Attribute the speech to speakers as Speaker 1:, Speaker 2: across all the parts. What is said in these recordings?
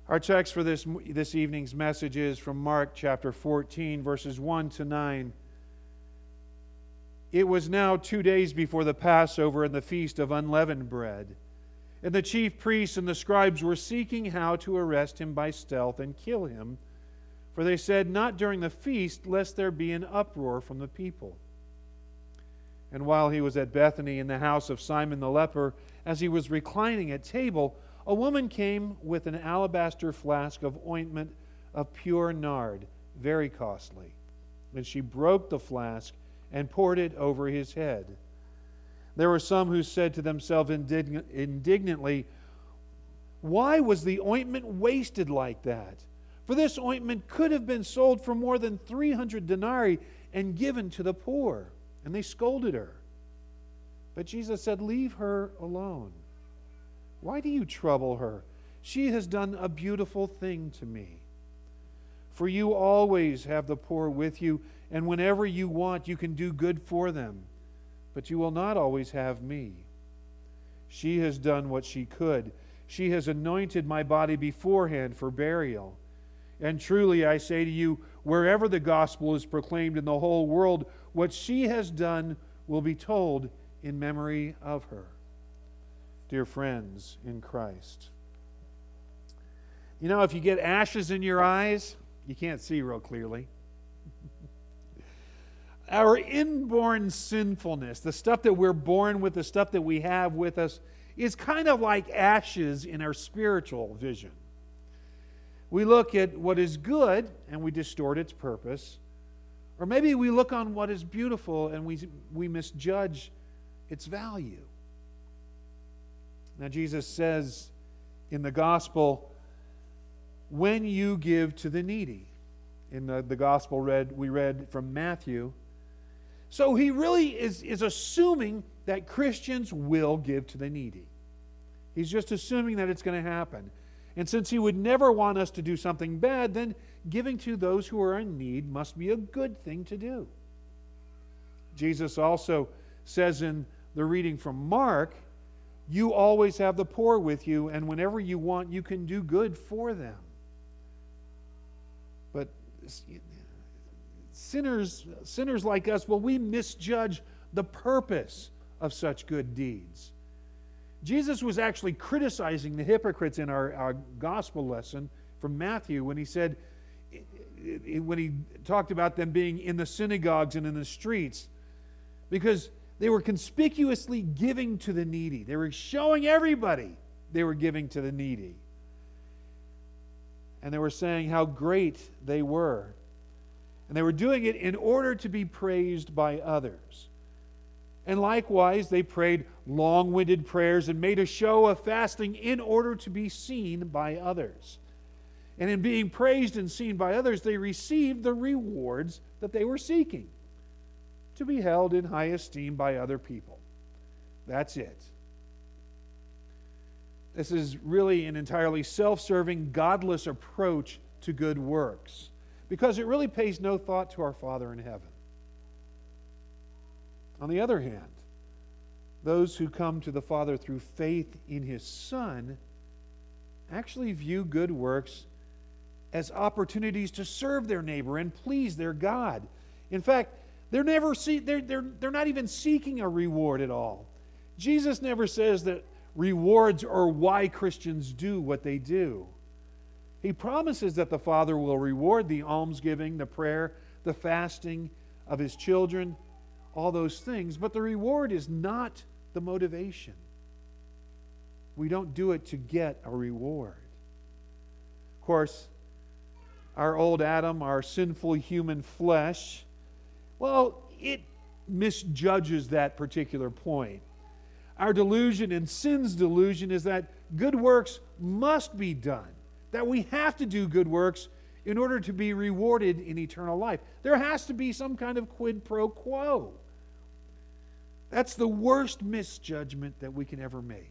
Speaker 1: Our text for this evening's message is from Mark chapter 14, verses 1 to 9. It was now 2 days before the Passover and the feast of unleavened bread. And the chief priests and the scribes were seeking how to arrest him by stealth and kill him. For they said, "Not during the feast, lest there be an uproar from the people." And while he was at Bethany in the house of Simon the leper, as he was reclining at table, a woman came with an alabaster flask of ointment of pure nard, very costly. And she broke the flask and poured it over his head. There were some who said to themselves indignantly, "Why was the ointment wasted like that? For this ointment could have been sold for more than 300 denarii and given to the poor." And they scolded her. But Jesus said, "Leave her alone. Why do you trouble her? She has done a beautiful thing to me. For you always have the poor with you, and whenever you want, you can do good for them. But you will not always have me. She has done what she could. She has anointed my body beforehand for burial. And truly I say to you, wherever the gospel is proclaimed in the whole world, what she has done will be told in memory of her." Dear friends in Christ, you know, if you get ashes in your eyes, you can't see real clearly. Our inborn sinfulness, the stuff that we're born with, the stuff that we have with us, is kind of like ashes in our spiritual vision. We look at what is good and we distort its purpose. Or maybe we look on what is beautiful and we misjudge its value. Now Jesus says in the gospel, when you give to the needy. In the gospel we read from Matthew. So he really is assuming that Christians will give to the needy. He's just assuming that it's going to happen. And since he would never want us to do something bad, then giving to those who are in need must be a good thing to do. Jesus also says in the reading from Mark, you always have the poor with you, and whenever you want, you can do good for them. But sinners like us, well, we misjudge the purpose of such good deeds. Jesus was actually criticizing the hypocrites in our gospel lesson from Matthew when he said, when he talked about them being in the synagogues and in the streets, because they were conspicuously giving to the needy. They were showing everybody they were giving to the needy. And they were saying how great they were. And they were doing it in order to be praised by others. And likewise, they prayed long-winded prayers and made a show of fasting in order to be seen by others. And in being praised and seen by others, they received the rewards that they were seeking, to be held in high esteem by other people. That's it. This is really an entirely self-serving, godless approach to good works, because it really pays no thought to our Father in heaven. On the other hand, those who come to the Father through faith in His Son actually view good works as opportunities to serve their neighbor and please their God. In fact, they're not even seeking a reward at all. Jesus never says that rewards are why Christians do what they do. He promises that the Father will reward the almsgiving, the prayer, the fasting of His children, all those things, but the reward is not the motivation. We don't do it to get a reward. Of course, our old Adam, our sinful human flesh, well, it misjudges that particular point. Our delusion and sin's delusion is that good works must be done, that we have to do good works in order to be rewarded in eternal life. There has to be some kind of quid pro quo. That's the worst misjudgment that we can ever make.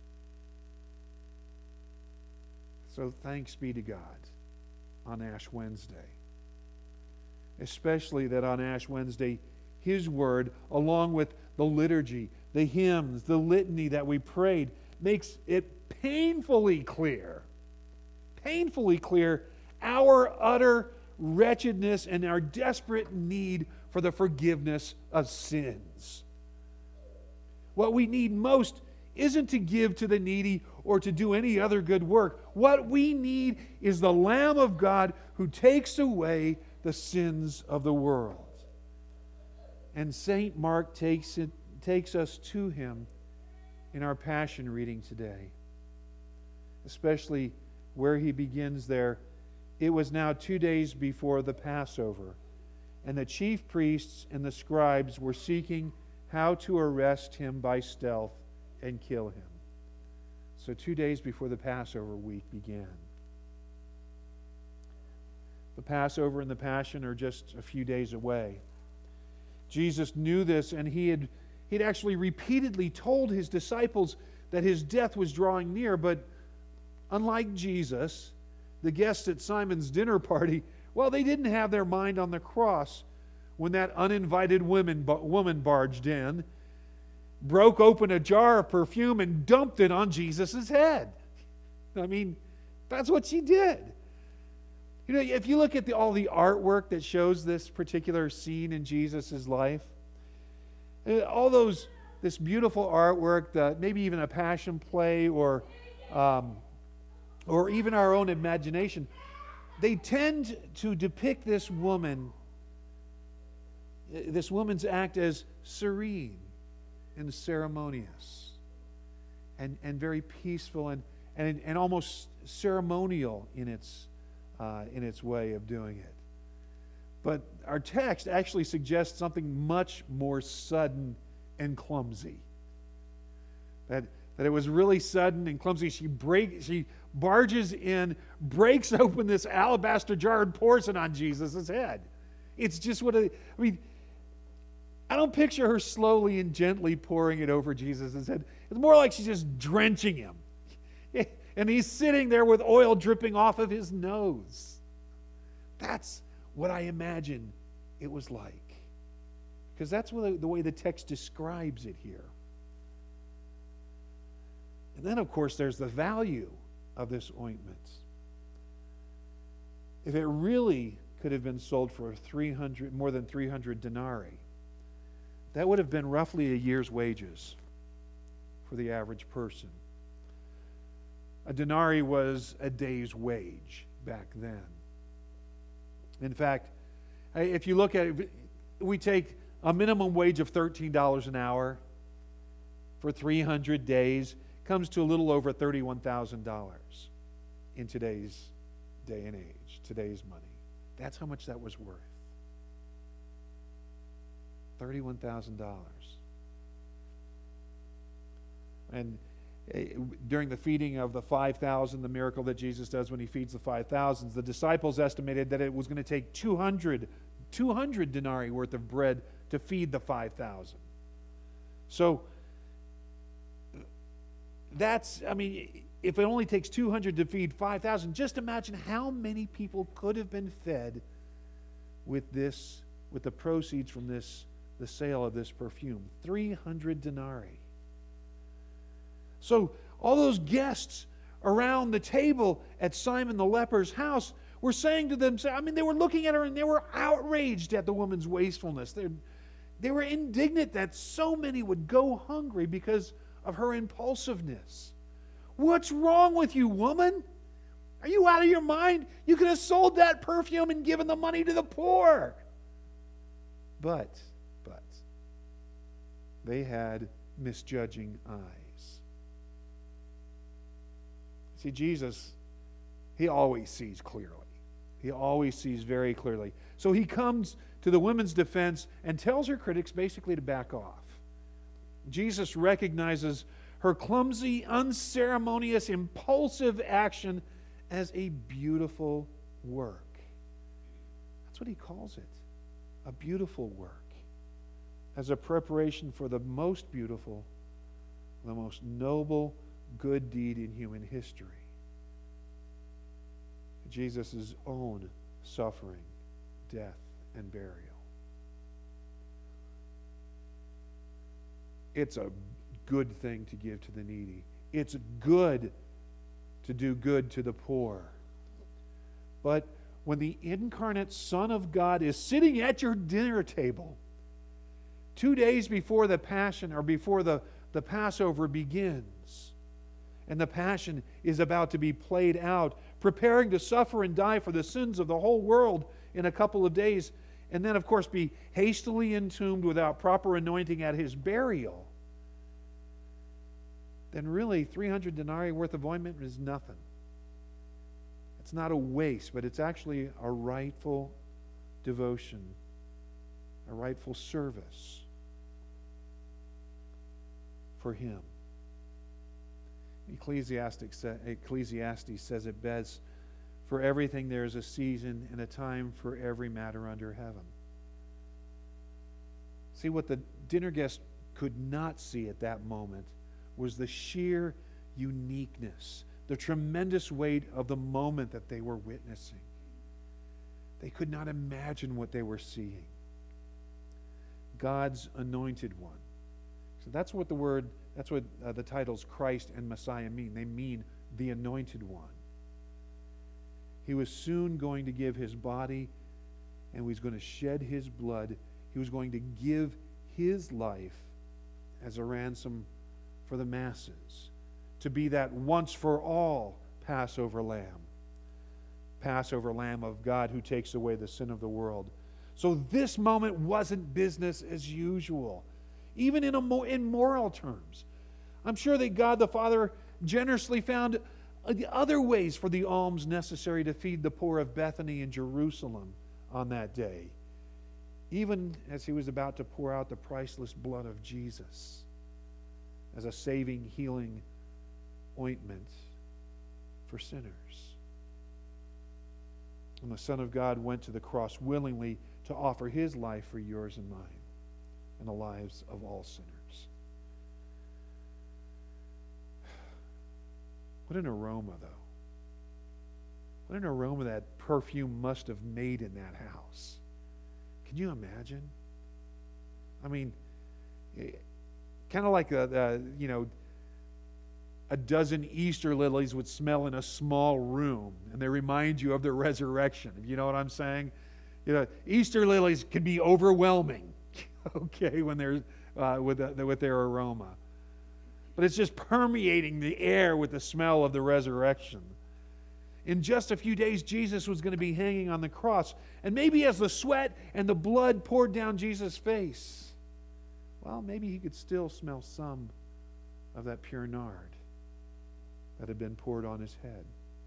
Speaker 1: So thanks be to God on Ash Wednesday. Especially that on Ash Wednesday, His Word, along with the liturgy, the hymns, the litany that we prayed, makes it painfully clear painfully clear our utter wretchedness and our desperate need for the forgiveness of sins. What we need most isn't to give to the needy or to do any other good work. What we need is the Lamb of God who takes away the sins of the world. And St. Mark takes us to him in our Passion reading today, especially where he begins there. It was now 2 days before the Passover, and the chief priests and the scribes were seeking how to arrest him by stealth and kill him. So 2 days before the Passover week began. The Passover and the Passion are just a few days away. Jesus knew this, and he'd actually repeatedly told his disciples that his death was drawing near. But unlike Jesus, the guests at Simon's dinner party, well, they didn't have their mind on the cross when that uninvited woman barged in, broke open a jar of perfume, and dumped it on Jesus' head. I mean, that's what she did. You know, if you look at all the artwork that shows this particular scene in Jesus' life, all this beautiful artwork, maybe even a passion play or even our own imagination, they tend to depict this woman's act as serene and ceremonious and very peaceful and almost ceremonial in its way of doing it. But our text actually suggests something much more sudden and clumsy. That it was really sudden and clumsy. She barges in, breaks open this alabaster jar, and pours it on Jesus' head. It's just I don't picture her slowly and gently pouring it over Jesus' head. It's more like she's just drenching him. And he's sitting there with oil dripping off of his nose. That's what I imagine it was like. Because that's the way the text describes it here. And then, of course, there's the value of this ointment. If it really could have been sold for more than 300 denarii, that would have been roughly a year's wages for the average person. A denarii was a day's wage back then. In fact, if you look at it, we take a minimum wage of $13 an hour for 300 days, comes to a little over $31,000 in today's day and age, today's money. That's how much that was worth. $31,000. And during the feeding of the 5,000, the miracle that Jesus does when he feeds the 5,000, the disciples estimated that it was going to take 200 denarii worth of bread to feed the 5,000. So if it only takes 200 to feed 5,000, just imagine how many people could have been fed with the proceeds from the sale of this perfume. 300 denarii. So all those guests around the table at Simon the leper's house were saying to themselves, they were looking at her and they were outraged at the woman's wastefulness. They were indignant that so many would go hungry because of her impulsiveness. What's wrong with you, woman? Are you out of your mind? You could have sold that perfume and given the money to the poor. But they had misjudging eyes. See, Jesus, he always sees clearly. He always sees very clearly. So he comes to the woman's defense and tells her critics basically to back off. Jesus recognizes her clumsy, unceremonious, impulsive action as a beautiful work. That's what he calls it, a beautiful work, as a preparation for the most beautiful, the most noble, good deed in human history. Jesus' own suffering, death, and burial. It's a good thing to give to the needy. It's good to do good to the poor. But when the incarnate Son of God is sitting at your dinner table, 2 days before the Passion, or before the Passover begins, and the Passion is about to be played out, preparing to suffer and die for the sins of the whole world in a couple of days, and then, of course, be hastily entombed without proper anointing at his burial, then really 300 denarii worth of ointment is nothing. It's not a waste, but it's actually a rightful devotion, a rightful service for him. Ecclesiastes says it best, for everything there is a season and a time for every matter under heaven. See, what the dinner guest could not see at that moment was the sheer uniqueness, the tremendous weight of the moment that they were witnessing. They could not imagine what they were seeing. God's anointed one. So that's what the titles Christ and Messiah mean. They mean the anointed one. He was soon going to give his body, and he was going to shed his blood. He was going to give his life as a ransom for the masses, to be that once for all Passover lamb of God who takes away the sin of the world. So this moment wasn't business as usual, even in moral terms. I'm sure that God the Father generously found other ways for the alms necessary to feed the poor of Bethany and Jerusalem on that day, even as he was about to pour out the priceless blood of Jesus as a saving, healing ointment for sinners. And the Son of God went to the cross willingly to offer his life for yours and mine and the lives of all sinners. What an aroma, though. What an aroma that perfume must have made in that house. Can you imagine? I mean, kind of like a dozen Easter lilies would smell in a small room, and they remind you of the resurrection. You know what I'm saying? Easter lilies can be overwhelming, okay, when they're with their aroma. But it's just permeating the air with the smell of the resurrection. In just a few days, Jesus was going to be hanging on the cross. And maybe as the sweat and the blood poured down Jesus' face, well, maybe he could still smell some of that pure nard that had been poured on his head.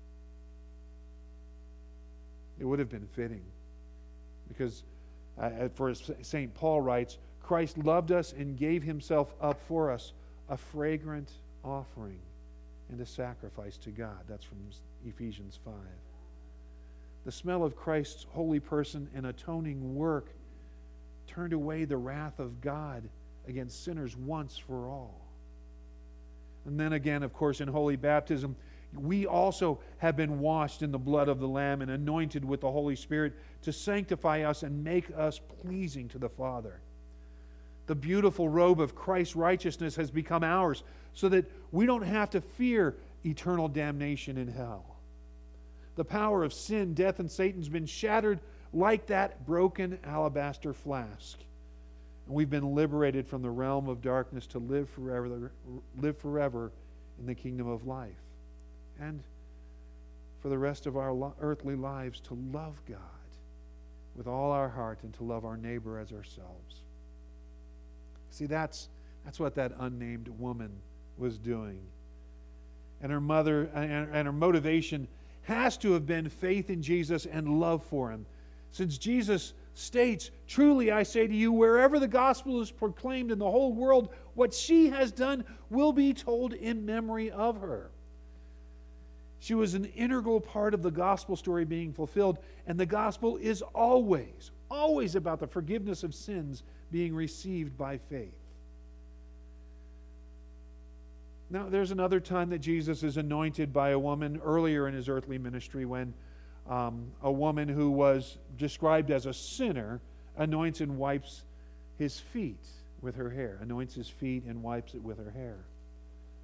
Speaker 1: It would have been fitting, because for St. Paul writes, Christ loved us and gave himself up for us, a fragrant offering and a sacrifice to God. That's from Ephesians 5. The smell of Christ's holy person and atoning work turned away the wrath of God against sinners once for all. And then again, of course, in holy baptism, we also have been washed in the blood of the Lamb and anointed with the Holy Spirit to sanctify us and make us pleasing to the Father. The beautiful robe of Christ's righteousness has become ours, so that we don't have to fear eternal damnation in hell. The power of sin, death, and Satan has been shattered like that broken alabaster flask. And we've been liberated from the realm of darkness to live forever in the kingdom of life. And for the rest of our earthly lives, to love God with all our heart and to love our neighbor as ourselves. See, that's what that unnamed woman was doing. And her her motivation has to have been faith in Jesus and love for him. Since Jesus states, truly I say to you, wherever the gospel is proclaimed in the whole world, what she has done will be told in memory of her. She was an integral part of the gospel story being fulfilled, and the gospel is always about the forgiveness of sins being received by faith. Now, there's another time that Jesus is anointed by a woman earlier in his earthly ministry, when a woman who was described as a sinner anoints and wipes his feet with her hair, anoints his feet and wipes it with her hair.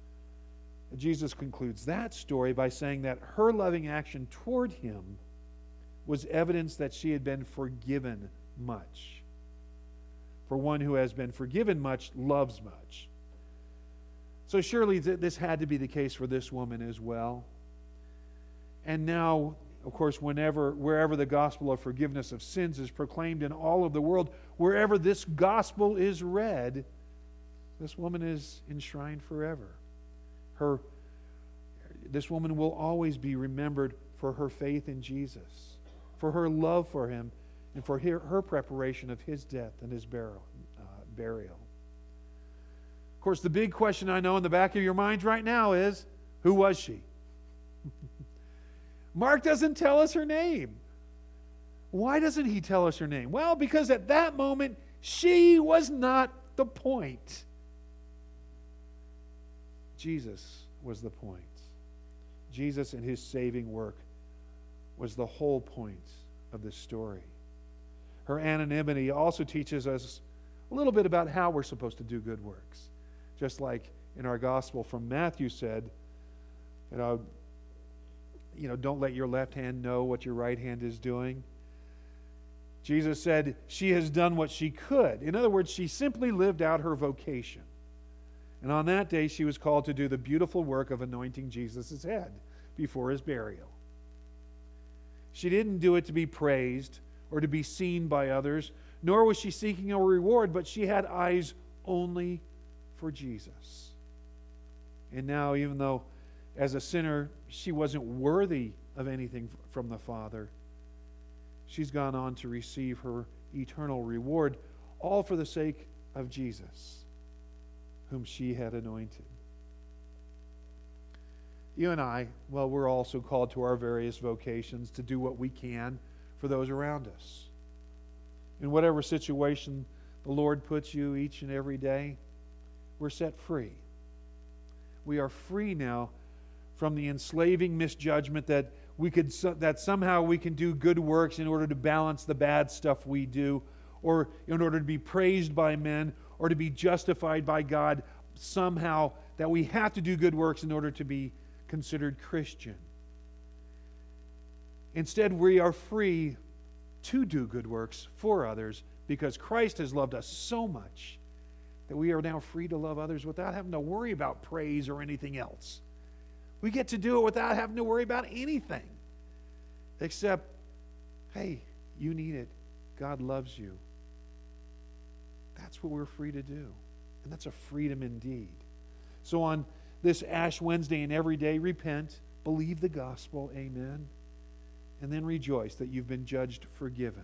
Speaker 1: Jesus concludes that story by saying that her loving action toward him was evidence that she had been forgiven much. For one who has been forgiven much loves much. So surely this had to be the case for this woman as well. And now, of course, wherever the gospel of forgiveness of sins is proclaimed in all of the world, wherever this gospel is read, this woman is enshrined forever. This woman will always be remembered for her faith in Jesus, for her love for Him, and for her preparation of His death and His burial. Of course, the big question I know in the back of your minds right now is, who was she? Mark doesn't tell us her name. Why doesn't he tell us her name? Well, because at that moment, she was not the point. Jesus was the point. Jesus and His saving work was the whole point of this story. Her anonymity also teaches us a little bit about how we're supposed to do good works. Just like in our gospel from Matthew said, don't let your left hand know what your right hand is doing. Jesus said she has done what she could. In other words, she simply lived out her vocation. And on that day, she was called to do the beautiful work of anointing Jesus' head before His burial. She didn't do it to be praised or to be seen by others, nor was she seeking a reward, but she had eyes only for Jesus. And now, even though as a sinner she wasn't worthy of anything from the Father, she's gone on to receive her eternal reward, all for the sake of Jesus, whom she had anointed. You and I, well, we're also called to our various vocations to do what we can for those around us. In whatever situation the Lord puts you each and every day, we're set free. We are free now from the enslaving misjudgment that somehow we can do good works in order to balance the bad stuff we do, or in order to be praised by men, or to be justified by God somehow, that we have to do good works in order to be considered Christian. Instead, we are free to do good works for others because Christ has loved us so much that we are now free to love others without having to worry about praise or anything else. We get to do it without having to worry about anything except, hey, you need it. God loves you. That's what we're free to do. And that's a freedom indeed. So on this Ash Wednesday and every day, repent, believe the gospel, amen, and then rejoice that you've been judged forgiven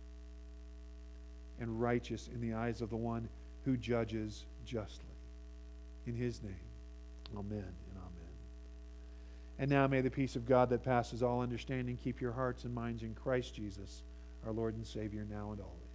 Speaker 1: and righteous in the eyes of the one who judges justly. In His name, amen and amen. And now may the peace of God that passes all understanding keep your hearts and minds in Christ Jesus, our Lord and Savior, now and always.